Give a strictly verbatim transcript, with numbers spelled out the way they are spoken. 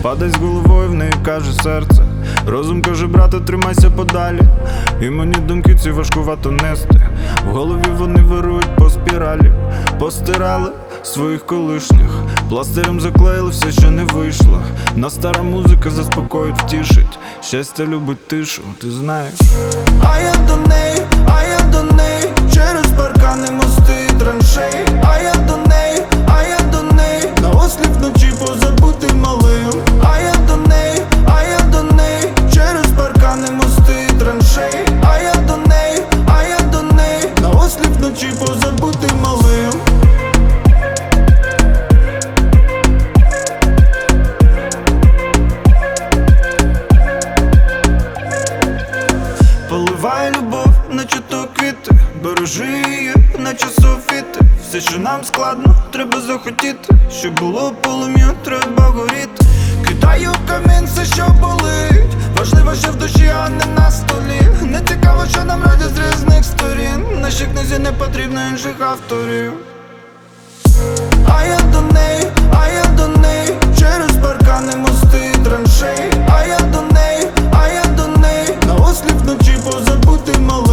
Падай з головою, в неї каже серце. Розум каже, брате, тримайся подалі. І мені думки ці важкувато нести. В голові вони вирують по спіралі. Постирали своїх колишніх, пластирем заклеїли все, що не вийшло. На стара музика заспокоїть, втішить. Щастя любить тишу, ти знаєш. А я до неї, а я до неї, через паркани, мости і траншеї. А я до неї, а я до неї, на осліп вночі позабути малим. А я до неї, а я до неї, через паркани, мости і траншеї. А я до неї, а я до неї, на осліп вночі позабути малим. Поливай любов, наче то квіти, бережи її, наче софіти. Все, що нам складно, треба захотіти. Щоб було полум'я, треба горіти. Кидаю камінь, все, що болить. Важливо, що в душі, а не на столі. Не цікаво, що нам радять з різних сторін. Нашій книзі не потрібно інших авторів. А я до неї, а я до неї, через паркани, мости і траншеї. А я до неї, а я до неї, на осліп вночі позабути малим.